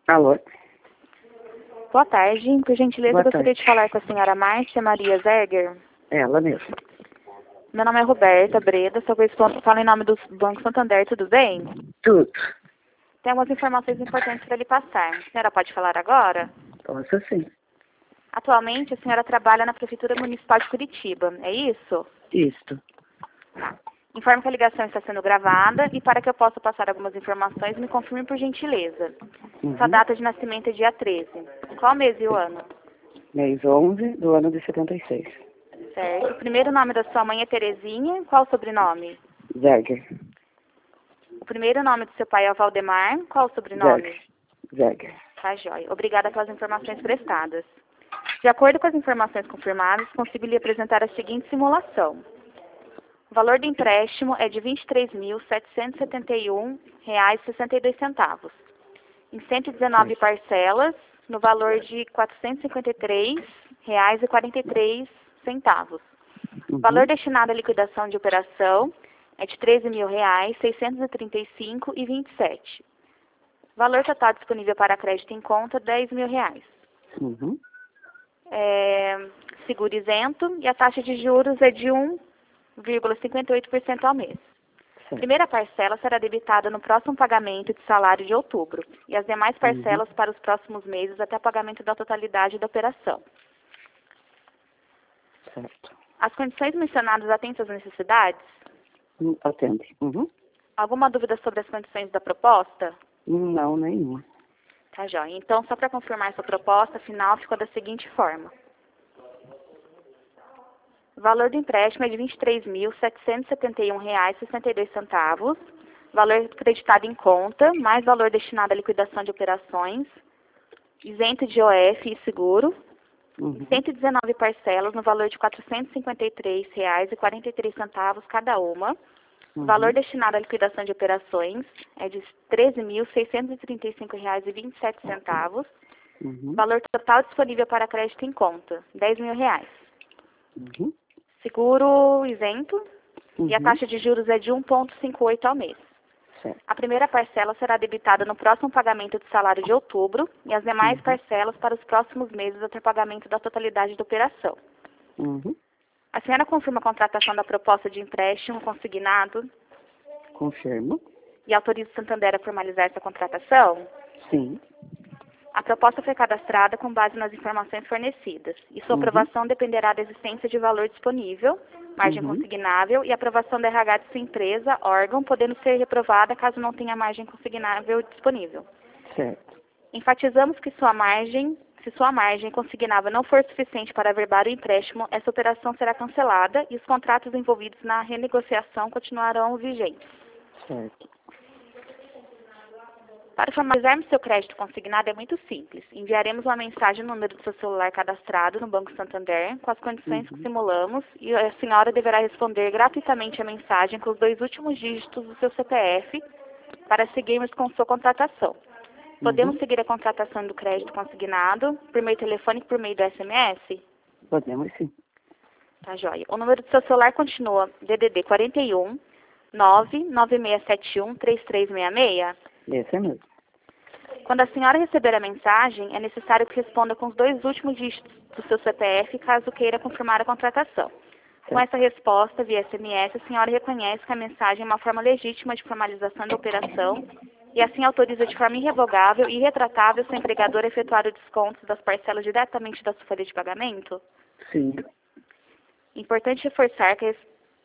Alô? Boa tarde. Por gentileza, Boa gostaria tarde. de falar com a senhora Márcia Maria Zerger. Ela mesma. Meu nome é Roberta Breda, falo em nome do Banco Santander, tudo bem? Tudo. Tem algumas informações importantes para lhe passar. A senhora pode falar agora? Posso sim. Atualmente, a senhora trabalha na Prefeitura Municipal de Curitiba, é isso? Isto. Tá. Informo que a ligação está sendo gravada e para que eu possa passar algumas informações, me confirme por gentileza. Sua data de nascimento é dia 13. Qual mês e o ano? Mês 11 do ano de 76. Certo. O primeiro nome da sua mãe é Terezinha. Qual o sobrenome? Zegger. O primeiro nome do seu pai é Valdemar. Qual o sobrenome? Zegger. Tá, joia. Obrigada pelas informações prestadas. De acordo com as informações confirmadas, consigo lhe apresentar a seguinte simulação. O valor do empréstimo é de R$ 23.771,62. Em 119 parcelas, no valor de R$ 453,43. O valor destinado à liquidação de operação é de R$ 13.635,27. Valor total disponível para crédito em conta, R$ 10.000. Seguro isento e a taxa de juros é de 1,58% ao mês. A primeira parcela será debitada no próximo pagamento de salário de outubro e as demais parcelas para os próximos meses até o pagamento da totalidade da operação. Certo. As condições mencionadas atendem às necessidades? Atende. Alguma dúvida sobre as condições da proposta? Não, nenhuma. Tá, joia. Então, só para confirmar essa proposta, final ficou da seguinte forma. O valor do empréstimo é de R$ 23.771,62. Valor creditado em conta, mais valor destinado à liquidação de operações, isento de OF e seguro. 119 parcelas no valor de R$ 453,43 cada uma. O valor destinado à liquidação de operações é de R$ 13.635,27. Valor total disponível para crédito em conta, R$ 10.000. Seguro isento e a taxa de juros é de 1,58 ao mês. Certo. A primeira parcela será debitada no próximo pagamento de salário de outubro e as demais parcelas para os próximos meses até o pagamento da totalidade da operação. A senhora confirma a contratação da proposta de empréstimo consignado Confirmo. e autoriza o Santander a formalizar essa contratação? Sim. A proposta foi cadastrada com base nas informações fornecidas e sua aprovação dependerá da existência de valor disponível, margem consignável e aprovação da RH de sua empresa, órgão, podendo ser reprovada caso não tenha margem consignável disponível. Certo. Enfatizamos que se sua margem consignável não for suficiente para averbar o empréstimo, essa operação será cancelada e os contratos envolvidos na renegociação continuarão vigentes. Certo. Para formalizarmos seu crédito consignado é muito simples. Enviaremos uma mensagem no número do seu celular cadastrado no Banco Santander com as condições que simulamos e a senhora deverá responder gratuitamente a mensagem com os 2 últimos dígitos do seu CPF para seguirmos com sua contratação. Podemos seguir a contratação do crédito consignado por meio telefônico por meio do SMS? Podemos sim. Tá, joia. O número do seu celular continua DDD 41 99671 3366? Esse é mesmo. Quando a senhora receber a mensagem, é necessário que responda com os 2 últimos dígitos do seu CPF, caso queira confirmar a contratação. Com essa resposta via SMS, a senhora reconhece que a mensagem é uma forma legítima de formalização da operação e assim autoriza de forma irrevogável e irretratável seu empregador a efetuar o desconto das parcelas diretamente da sua folha de pagamento? Sim. Importante reforçar que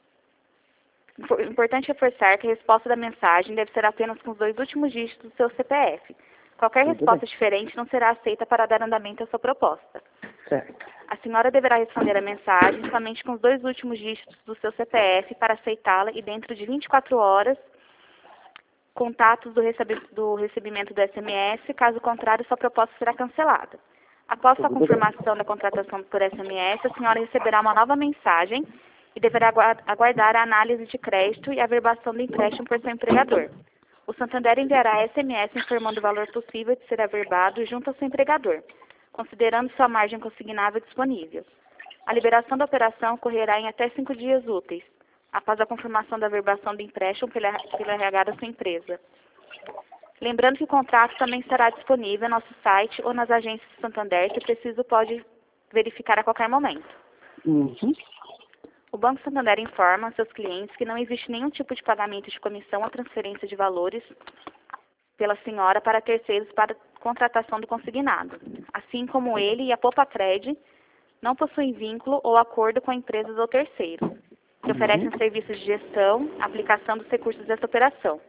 a resposta da mensagem deve ser apenas com os 2 últimos dígitos do seu CPF. Qualquer resposta diferente não será aceita para dar andamento à sua proposta. Certo. A senhora deverá responder a mensagem somente com os 2 últimos dígitos do seu CPF para aceitá-la e dentro de 24 horas, contatos do recebimento do SMS, caso contrário, sua proposta será cancelada. Após a confirmação da contratação por SMS, a senhora receberá uma nova mensagem e deverá aguardar a análise de crédito e a averbação do empréstimo por seu empregador. O Santander enviará SMS informando o valor possível de ser averbado junto ao seu empregador, considerando sua margem consignável disponível. A liberação da operação ocorrerá em até 5 dias úteis, após a confirmação da averbação do empréstimo pela RH da sua empresa. Lembrando que o contrato também estará disponível no nosso site ou nas agências do Santander, que preciso pode verificar a qualquer momento. Uhum. O Banco Santander informa seus clientes que não existe nenhum tipo de pagamento de comissão ou transferência de valores pela senhora para terceiros para contratação do consignado, assim como ele e a Popacred não possuem vínculo ou acordo com empresas ou terceiros, que oferecem serviços de gestão, aplicação dos recursos dessa operação.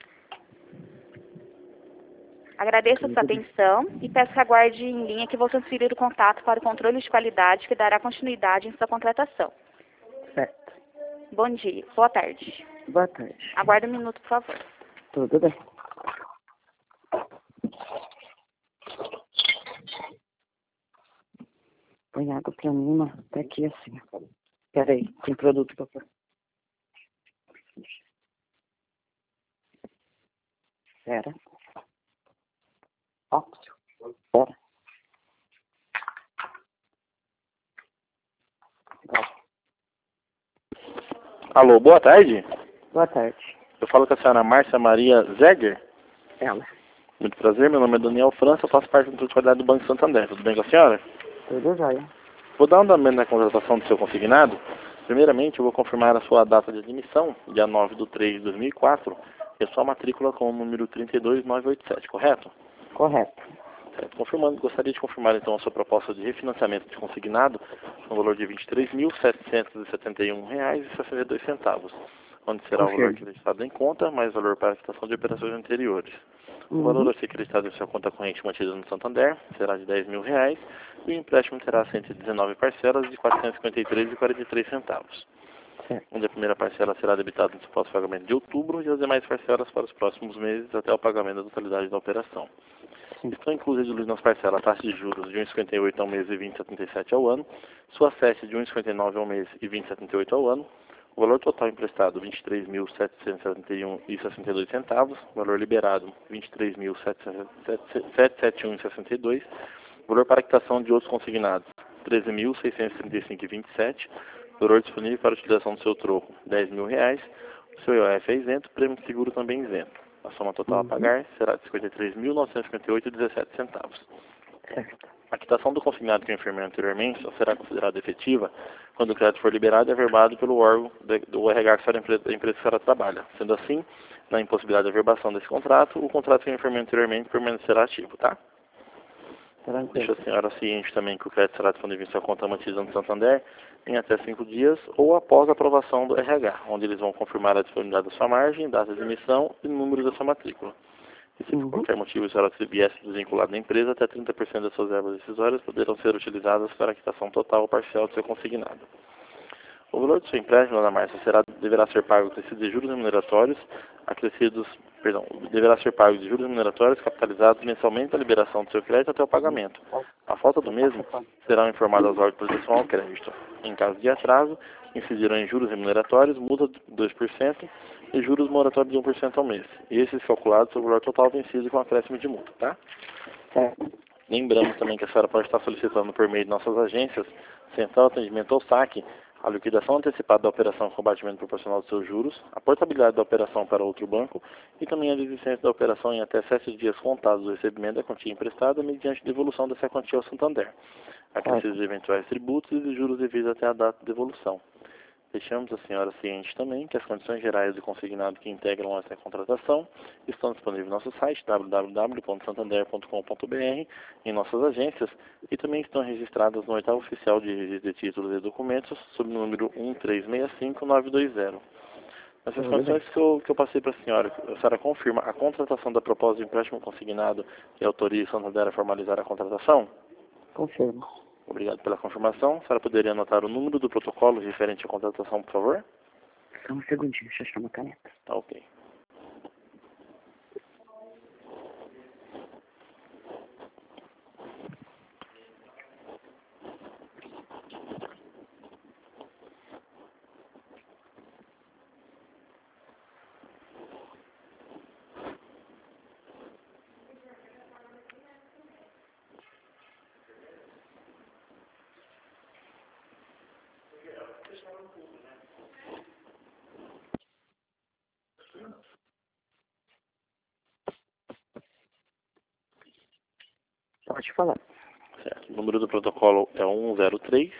Agradeço a sua atenção e peço que aguarde em linha que vou transferir o contato para o controle de qualidade que dará continuidade em sua contratação. Certo. Bom dia. Boa tarde. Boa tarde. Aguarde um minuto, por favor. Tudo bem. Põe água pra mim, mas tá aqui assim. Peraí, tem produto pra pôr. Pera. Ó. Pera. Alô, boa tarde. Boa tarde. Eu falo com a senhora Márcia Maria Zegger. Ela. Muito prazer, meu nome é Daniel França, eu faço parte do controle de qualidade do Banco Santander. Tudo bem com a senhora? Tudo jóia. Vou dar um andamento na contratação do seu consignado. Primeiramente, eu vou confirmar a sua data de admissão, dia 9/3/2004, e a sua matrícula com o número 32987, correto? Correto. Certo. Confirmando, gostaria de confirmar então a sua proposta de refinanciamento de consignado no valor de R$ 23.771,62, onde será o valor acreditado em conta, mais valor para a quitação de operações anteriores. O valor a ser acreditado em sua conta corrente mantida no Santander será de R$ 10.000 e o empréstimo terá 119 parcelas de R$ 453,43. Onde a primeira parcela será debitada no suposto pagamento de outubro e as demais parcelas para os próximos meses até o pagamento da totalidade da operação. Estão inclusas nas parcelas a taxa de juros de 1,58 ao mês e 20,77 ao ano, sua taxa de 1,59 ao mês e 20,78 ao ano, o valor total emprestado R$ 23.771,62, valor liberado R$ 23.771,62, valor para quitação de outros consignados R$ 13.635,27, valor disponível para utilização do seu troco R$ 10.000, o seu IOF é isento, prêmio de seguro também isento. A soma total a pagar será de R$ 53.958,17. Certo. A quitação do consignado que eu informei anteriormente só será considerada efetiva quando o crédito for liberado e averbado pelo órgão do RH da empresa que a senhora trabalha. Sendo assim, na impossibilidade de averbação desse contrato, o contrato que eu informei anteriormente permanecerá ativo, tá? Deixa a senhora ciente também que o crédito será disponível em sua conta mantida no Santander em até 5 dias ou após a aprovação do RH, onde eles vão confirmar a disponibilidade da sua margem, data de emissão e número da sua matrícula. E se por qualquer motivo a senhora se viesse desvinculada da empresa, até 30% das suas verbas decisórias poderão ser utilizadas para a quitação total ou parcial do seu consignado. O valor do seu empréstimo, dona Márcia, deverá ser pago acrescido de juros remuneratórios, deverá ser pago de juros remuneratórios capitalizados mensalmente à liberação do seu crédito até o pagamento. A falta do mesmo serão informadas às ordens de proteção ao crédito. Em caso de atraso, incidirão em juros remuneratórios, multa de 2% e juros moratórios de 1% ao mês. E esses calculados sobre o valor total vencido com acréscimo de multa, tá? Certo. Lembramos também que a senhora pode estar solicitando por meio de nossas agências, Central Atendimento ou SAC, a liquidação antecipada da operação com abatimento proporcional dos seus juros, a portabilidade da operação para outro banco e também a desistência da operação em até 7 dias contados do recebimento da quantia emprestada mediante devolução dessa quantia ao Santander, acrescidos de eventuais tributos e de juros devidos até a data de devolução. Deixamos a senhora ciente também que as condições gerais do consignado que integram essa contratação estão disponíveis no nosso site www.santander.com.br, em nossas agências, e também estão registradas no oitavo oficial de registro de títulos e documentos, sob o número 1365920. Nessas condições que eu passei para a senhora confirma a contratação da proposta de empréstimo consignado e autoriza o Santander a formalizar a contratação? Confirmo. Obrigado pela confirmação. A senhora poderia anotar o número do protocolo referente à contratação, por favor? Só um segundinho, deixa eu achar uma caneta. Tá ok. Pode falar. Certo. O número do protocolo é 103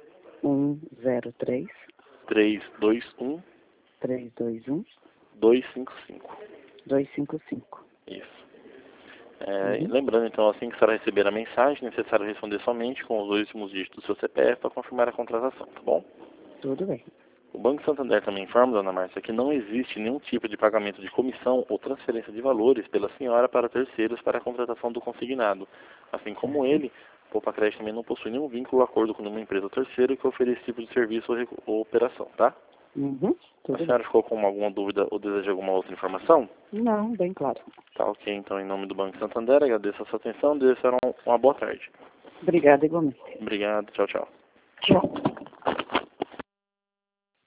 103 321 321 255. 255. Isso. E lembrando, então, assim que a senhora receber a mensagem, é necessário responder somente com os 2 últimos dígitos do seu CPF para confirmar a contratação, tá bom? Tudo bem. O Banco Santander também informa, dona Márcia, que não existe nenhum tipo de pagamento de comissão ou transferência de valores pela senhora para terceiros para a contratação do consignado. Assim como ele, o Poupa Crédito também não possui nenhum vínculo ou acordo com nenhuma empresa ou terceiro que ofereça esse tipo de serviço ou operação, tá? A senhora ficou com alguma dúvida ou deseja alguma outra informação? Não, bem claro. Tá ok, então em nome do Banco Santander, agradeço a sua atenção, desejo uma boa tarde. Obrigada igualmente. Obrigado, tchau, tchau. Tchau.